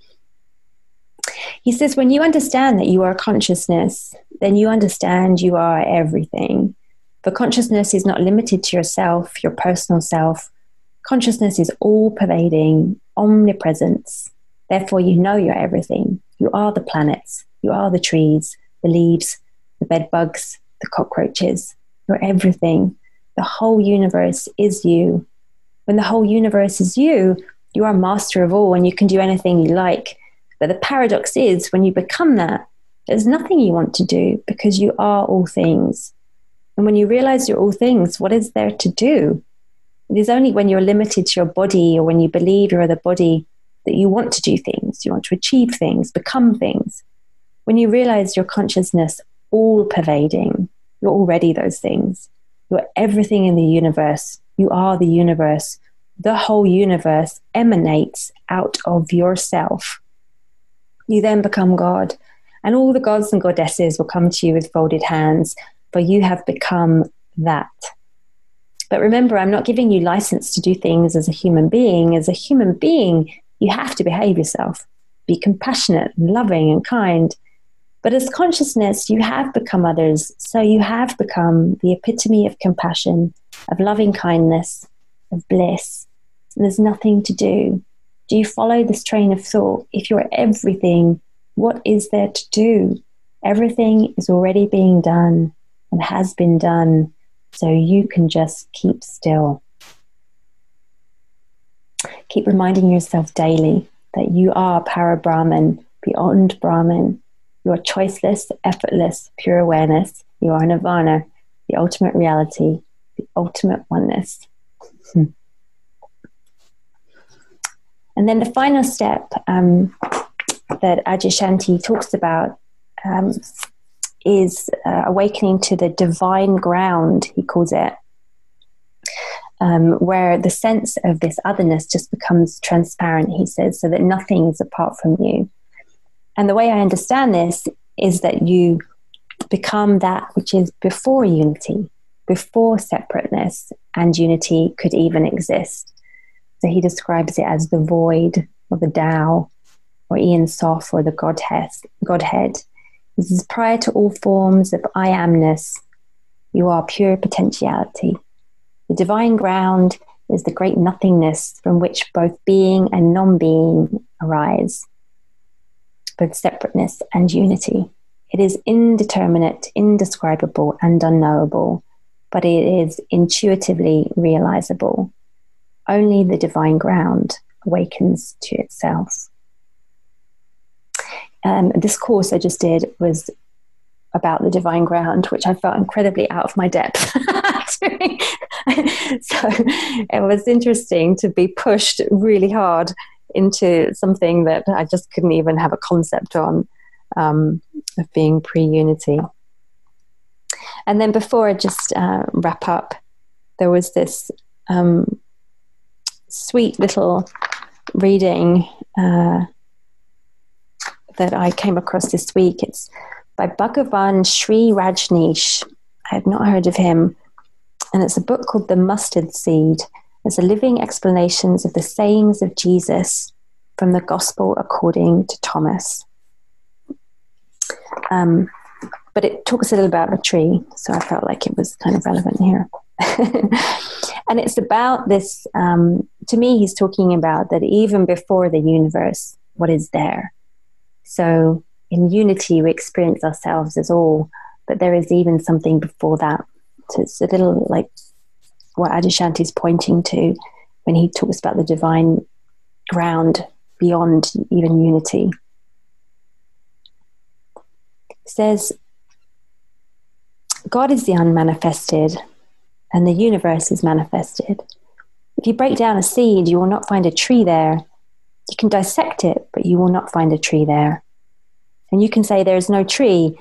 He says, when you understand that you are consciousness, then you understand you are everything. But consciousness is not limited to yourself, your personal self. Consciousness is all-pervading, omnipresence. Therefore, you know you're everything. You are the planets. You are the trees, the leaves, the bed bugs, the cockroaches. You're everything. The whole universe is you. When the whole universe is you, you are master of all and you can do anything you like. But the paradox is, when you become that, there's nothing you want to do because you are all things. And when you realize you're all things, what is there to do? It is only when you're limited to your body, or when you believe you're the body, that you want to do things, you want to achieve things, become things. When you realize your consciousness all pervading, you're already those things. You're everything in the universe. You are the universe. The whole universe emanates out of yourself. You then become God, and all the gods and goddesses will come to you with folded hands, for you have become that. But remember, I'm not giving you license to do things as a human being. As a human being, you have to behave yourself, be compassionate and loving and kind. But as consciousness, you have become others. So you have become the epitome of compassion, of loving kindness, of bliss. And there's nothing to do. Do you follow this train of thought? If you're everything, what is there to do? Everything is already being done and has been done. So you can just keep still. Keep reminding yourself daily that you are Para Brahman, beyond Brahman. You are choiceless, effortless, pure awareness. You are Nirvana, the ultimate reality, the ultimate oneness. And then the final step that Adyashanti talks about is awakening to the divine ground, he calls it, where the sense of this otherness just becomes transparent, he says, so that nothing is apart from you. And the way I understand this is that you become that which is before unity, before separateness and unity could even exist. So he describes it as the void, or the Tao, or Ein Sof, or the Godhead. This is prior to all forms of I amness. You are pure potentiality. The divine ground is the great nothingness from which both being and non-being arise, both separateness and unity. It is indeterminate, indescribable, and unknowable, but it is intuitively realizable. Only the divine ground awakens to itself. This course I just did was about the divine ground, which I felt incredibly out of my depth. So it was interesting to be pushed really hard into something that I just couldn't even have a concept on, of being pre-unity. And then before I just wrap up, there was this sweet little reading that I came across this week. It's by Bhagavan Sri Rajneesh. I had not heard of him. And it's a book called The Mustard Seed. It's a living explanations of the sayings of Jesus from the Gospel according to Thomas. But it talks a little about a tree, so I felt like it was kind of relevant here. And it's about this, to me, he's talking about that even before the universe, what is there? So in unity, we experience ourselves as all, but there is even something before that. So it's a little like what Adyashanti is pointing to when he talks about the divine ground beyond even unity. It says, God is the unmanifested and the universe is manifested. If you break down a seed, you will not find a tree there. You can dissect it, but you will not find a tree there. And you can say there is no tree.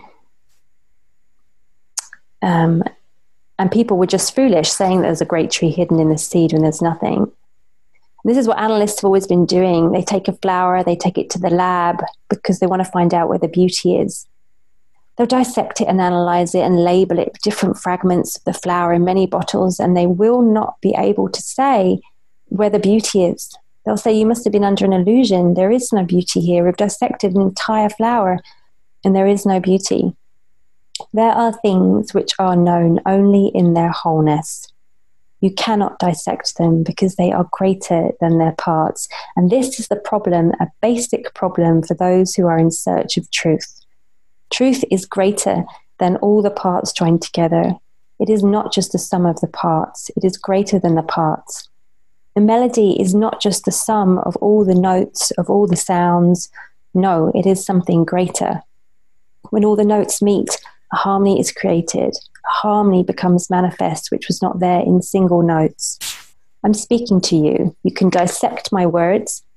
And people were just foolish saying there's a great tree hidden in the seed when there's nothing. This is what analysts have always been doing. They take a flower, they take it to the lab because they want to find out where the beauty is. They'll dissect it and analyze it and label it different fragments of the flower in many bottles, and they will not be able to say where the beauty is. They'll say, you must have been under an illusion. There is no beauty here. We've dissected an entire flower and there is no beauty. There are things which are known only in their wholeness. You cannot dissect them because they are greater than their parts. And this is the problem, a basic problem for those who are in search of truth. Truth is greater than all the parts joined together. It is not just the sum of the parts. It is greater than the parts. The melody is not just the sum of all the notes, of all the sounds. No, it is something greater. When all the notes meet, a harmony is created. A harmony becomes manifest, which was not there in single notes. I'm speaking to you. You can dissect my words,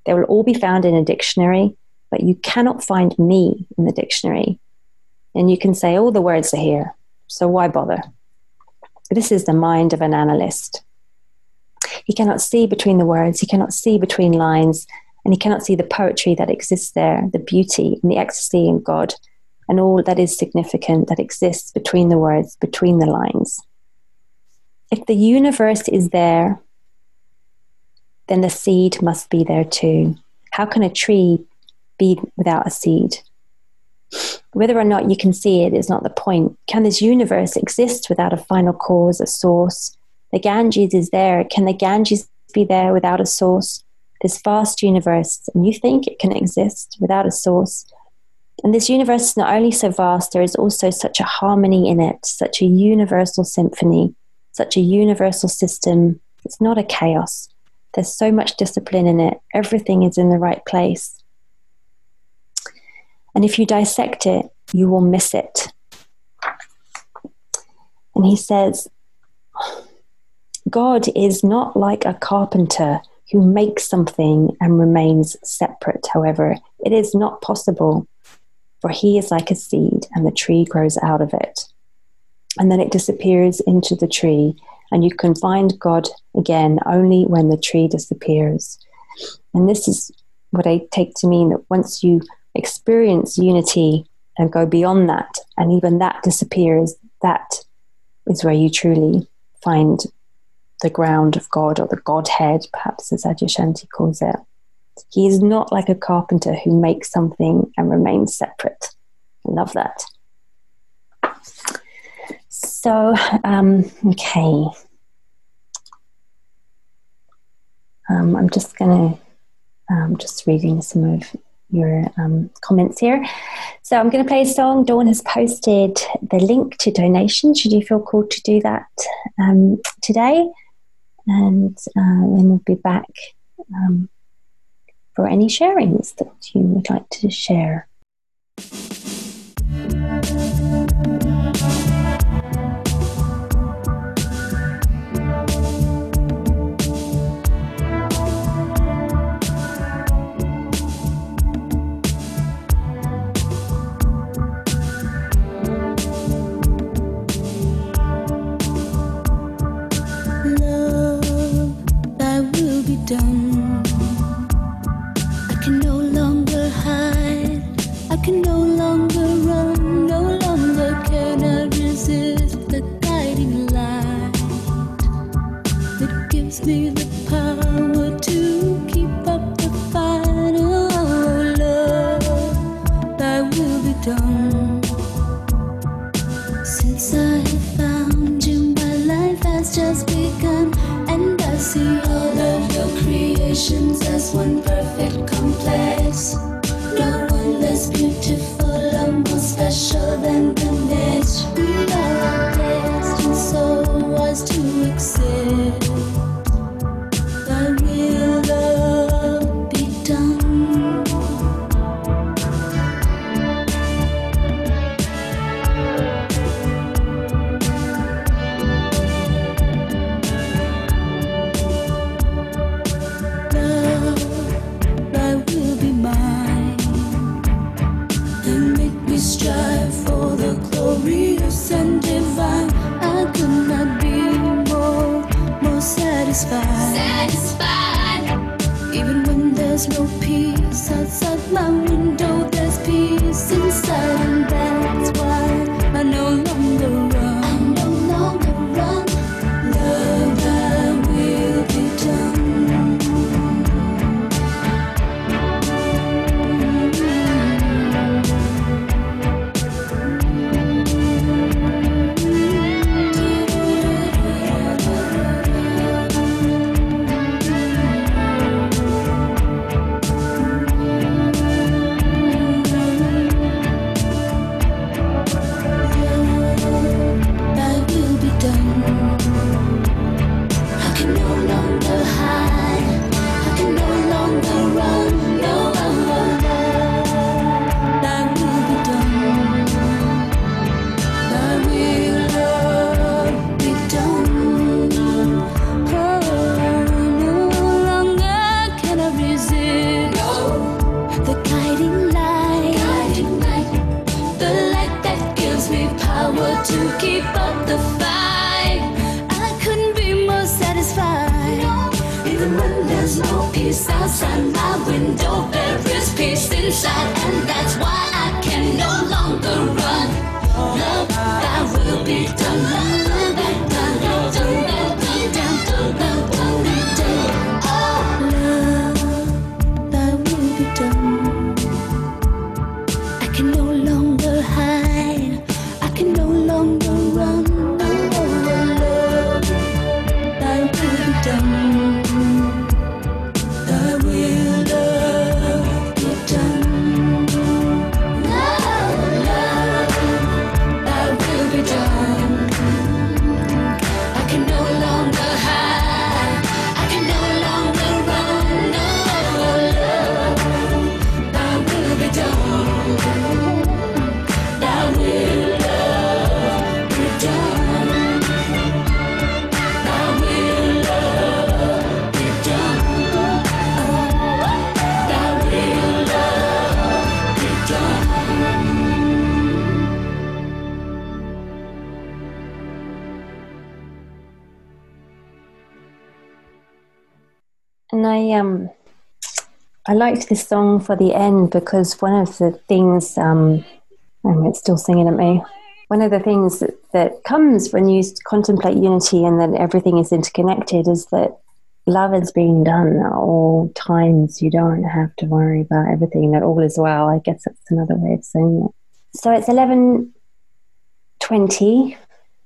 They will all be found in a dictionary, but you cannot find me in the dictionary. And you can say, all the words are here, so why bother? This is the mind of an analyst. He cannot see between the words, he cannot see between lines, and he cannot see the poetry that exists there, the beauty and the ecstasy in God, and all that is significant that exists between the words, between the lines. If the universe is there, then the seed must be there too. How can a tree be without a seed? Whether or not you can see it is not the point. Can this universe exist without a final cause, a source? The Ganges is there. Can the Ganges be there without a source? This vast universe, and you think it can exist without a source? And this universe is not only so vast, there is also such a harmony in it, such a universal symphony, such a universal system. It's not a chaos. There's so much discipline in it. Everything is in the right place. And if you dissect it, you will miss it. And he says, God is not like a carpenter who makes something and remains separate. However, it is not possible, for he is like a seed and the tree grows out of it. And then it disappears into the tree, and you can find God again only when the tree disappears. And this is what I take to mean that once you experience unity and go beyond that, and even that disappears, that is where you truly find the ground of God, or the Godhead, perhaps as Adyashanti calls it. He is not like a carpenter who makes something and remains separate. I love that. So, okay. I'm just going to, just reading some of your comments here. So I'm going to play a song. Dawn has posted the link to donation, should you feel called to do that today. And then we'll be back for any sharings that you would like to share. Done. I can no longer hide, I can no longer run, no longer can I resist the guiding light that gives me the power to keep up the fight. Oh love, thy will be done. Since I have found you, my life has just begun, and I see all of your creations as one perfect complex. No one less beautiful or more special than the next. We are destined so wise to accept. Thy will, love, be done. Strive for the glorious and divine. I could not be more satisfied. Even when there's no peace outside my window, there's peace inside, and that's why I no longer run. I no longer run. Love, thy will be done. peace outside my window. There is peace inside, and that's why I can no longer run. Love, thy will be done. Love, thy will be done. Love, thy will be done. I can no longer hide. I can no longer run. Love, thy will be done. Thy will, love, be done. Love, thy will be done. I can no longer hide. I can no longer run. No, love, thy will be done. Thy will, love, be done. Thy will, love, be done. Thy will, love, be done. And I liked this song for the end because one of the things, it's still singing at me. One of the things that comes when you contemplate unity and that everything is interconnected is that love is being done at all times. You don't have to worry about everything, that all is well. I guess that's another way of saying it. So it's 11:20.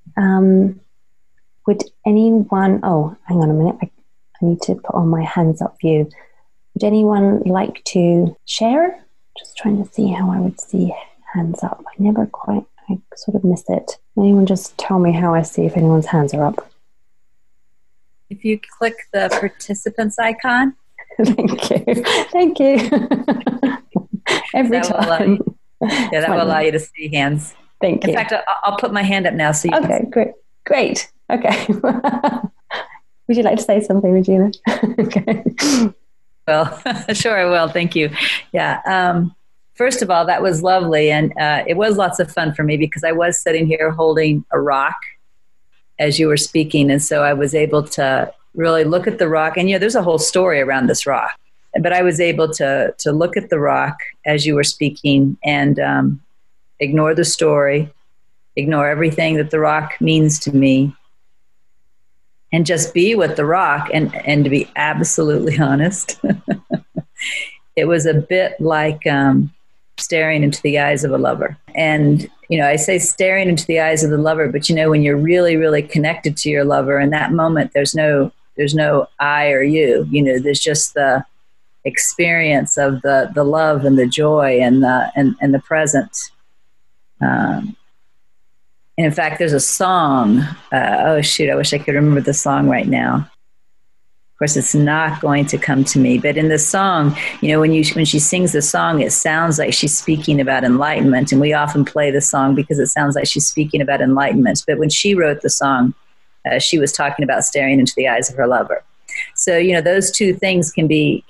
Would anyone, hang on a minute. I need to put on my hands up view. Would anyone like to share? Just trying to see how I would see hands up. I sort of miss it. Anyone just tell me how I see if anyone's hands are up. If you click the participants icon. Thank you. Thank you. Every time. That will allow you to see hands. Thank you. In fact, I'll put my hand up now so you can see. Great. Okay. Would you like to say something, Regina? Okay. Well, sure I will. Thank you. Yeah. First of all, that was lovely. And it was lots of fun for me because I was sitting here holding a rock as you were speaking. And so I was able to really look at the rock. And, there's a whole story around this rock. But I was able to look at the rock as you were speaking and ignore the story, ignore everything that the rock means to me, and just be with the rock. And to be absolutely honest, it was a bit like staring into the eyes of a lover. And, I say staring into the eyes of the lover, but when you're really, really connected to your lover in that moment, there's no I or you, there's just the experience of the love and the joy and the present. And in fact, there's a song. I wish I could remember the song right now. Of course, it's not going to come to me. But in the song, when she sings the song, it sounds like she's speaking about enlightenment. And we often play the song because it sounds like she's speaking about enlightenment. But when she wrote the song, she was talking about staring into the eyes of her lover. So, those two things can be,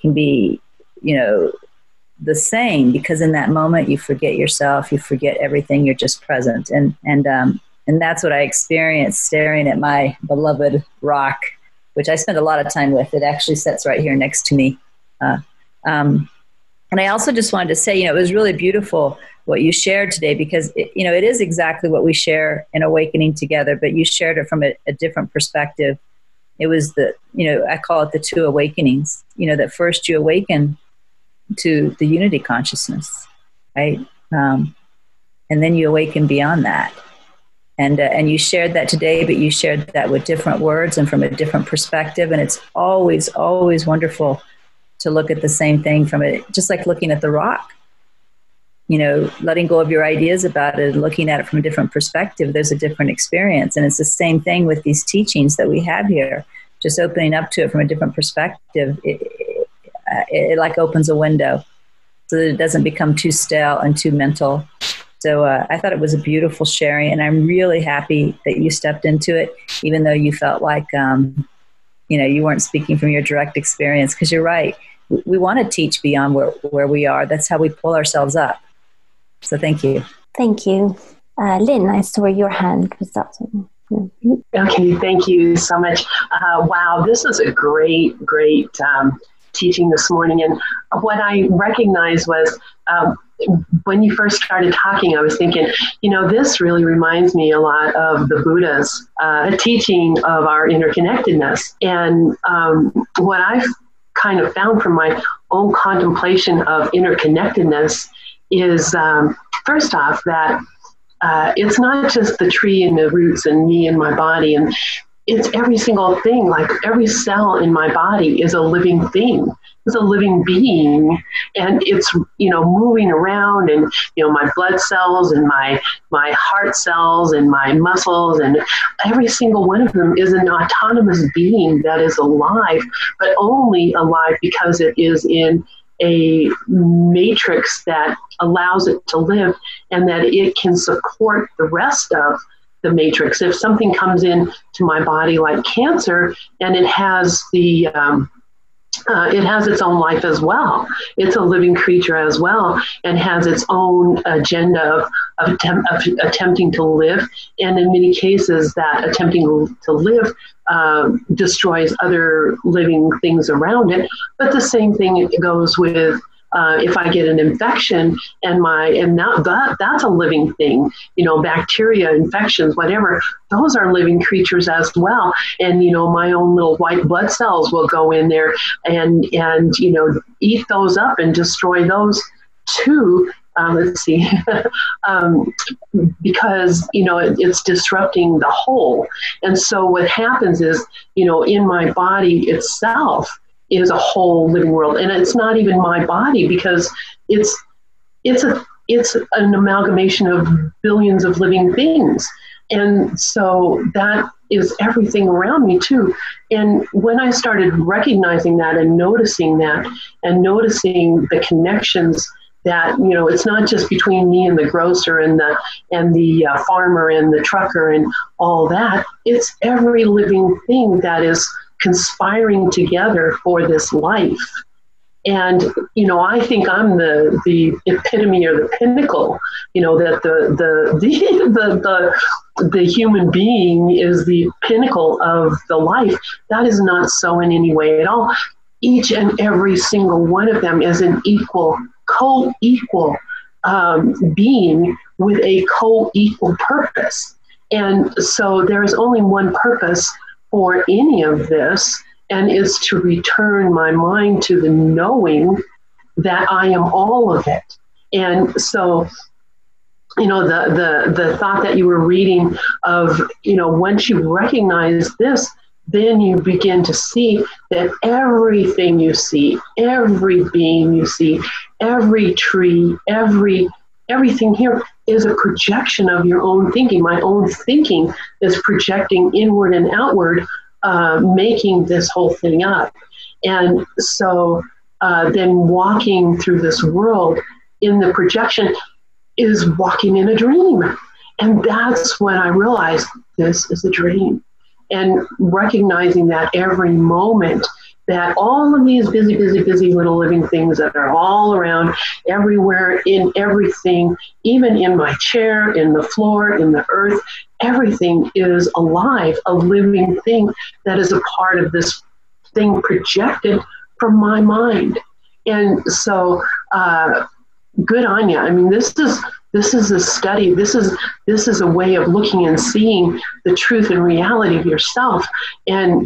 the same, because in that moment you forget yourself, you forget everything, you're just present. And that's what I experienced staring at my beloved rock, which I spend a lot of time with. It actually sits right here next to me. And I also just wanted to say, it was really beautiful what you shared today, because it is exactly what we share in Awakening Together, but you shared it from a different perspective. It was I call it the two awakenings, that first you awaken to the unity consciousness, right? And then you awaken beyond that. And you shared that today, but you shared that with different words and from a different perspective. And it's always, always wonderful to look at the same thing just like looking at the rock, letting go of your ideas about it and looking at it from a different perspective. There's a different experience. And it's the same thing with these teachings that we have here, just opening up to it from a different perspective. It like opens a window so that it doesn't become too stale and too mental. So I thought it was a beautiful sharing, and I'm really happy that you stepped into it, even though you felt like, you weren't speaking from your direct experience, because you're right. We want to teach beyond where we are. That's how we pull ourselves up. So thank you. Thank you. Lynn, I saw your hand. Was that something? Okay, thank you so much. Wow, this was a great teaching this morning. And what I recognized was when you first started talking, I was thinking, this really reminds me a lot of the Buddha's teaching of our interconnectedness. And what I've kind of found from my own contemplation of interconnectedness is, first off, that it's not just the tree and the roots and me and my body, and it's every single thing. Like every cell in my body is a living thing. It's a living being, and it's moving around, and my blood cells and my heart cells and my muscles, and every single one of them is an autonomous being that is alive, but only alive because it is in a matrix that allows it to live, and that it can support the rest of the matrix. If something comes in to my body like cancer, and it has its own life as well. It's a living creature as well, and has its own agenda of attempting to live. And in many cases, that attempting to live destroys other living things around it. But the same thing goes with if I get an infection and that's a living thing, bacteria, infections, whatever, those are living creatures as well. And, my own little white blood cells will go in there and eat those up and destroy those too. Because, it's disrupting the whole. And so what happens is, in my body itself, is a whole living world, and it's not even my body, because it's an amalgamation of billions of living things, and so that is everything around me too. And when I started recognizing that and noticing the connections, that it's not just between me and the grocer and the farmer and the trucker and all that. It's every living thing that is conspiring together for this life. And I think I'm the epitome or the pinnacle, that the human being is the pinnacle of the life. That is not so in any way at all. Each and every single one of them is an co-equal being with a co-equal purpose. And so there is only one purpose for any of this, and is to return my mind to the knowing that I am all of it. And so, the thought that you were reading of, once you recognize this, then you begin to see that everything you see, every being you see, every tree, everything here is a projection of your own thinking. My own thinking is projecting inward and outward, making this whole thing up. And so then walking through this world in the projection is walking in a dream. And that's when I realized this is a dream. And recognizing that every moment, that all of these busy little living things that are all around, everywhere, in everything, even in my chair, in the floor, in the earth, everything is alive, a living thing that is a part of this thing projected from my mind. And so, good on you. I mean, this is a study. This is a way of looking and seeing the truth and reality of yourself. And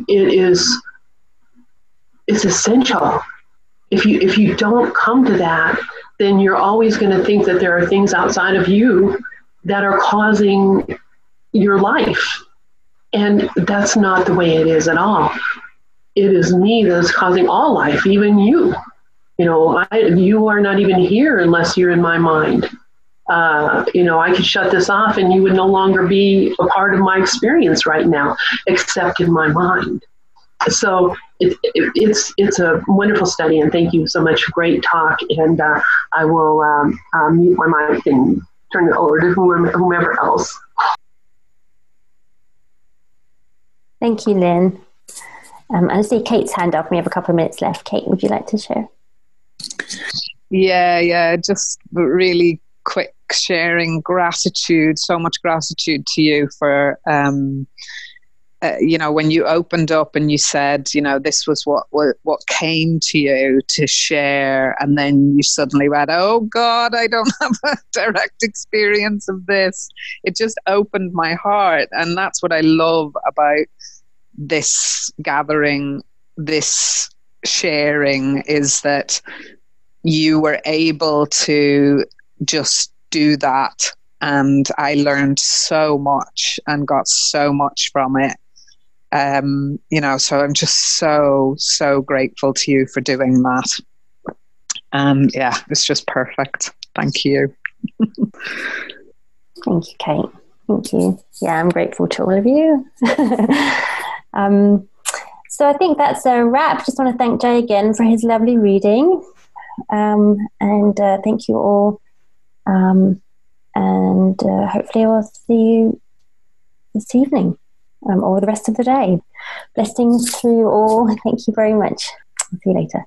it's essential. If you don't come to that, then you're always going to think that there are things outside of you that are causing your life. And that's not the way it is at all. It is me that's causing all life, even you. You are not even here unless you're in my mind. I could shut this off and you would no longer be a part of my experience right now, except in my mind. So it's a wonderful study, and thank you so much. Great talk. And I will mute my mic and turn it over to whomever else. Thank you, Lynn. I see Kate's hand up. We have a couple of minutes left. Kate, would you like to share? Yeah, just really quick sharing gratitude, so much gratitude to you for when you opened up and you said, this was what came to you to share, and then you suddenly read, oh God, I don't have a direct experience of this. It just opened my heart. And that's what I love about this gathering, this sharing, is that you were able to just do that. And I learned so much and got so much from it. So I'm just so grateful to you for doing that. And yeah, it's just perfect. Thank you. Thank you, Kate. Thank you. Yeah, I'm grateful to all of you. So I think that's a wrap. Just want to thank Jay again for his lovely reading. And thank you all. And hopefully I will see you this evening. Or the rest of the day. Blessings to you all. Thank you very much. I'll see you later.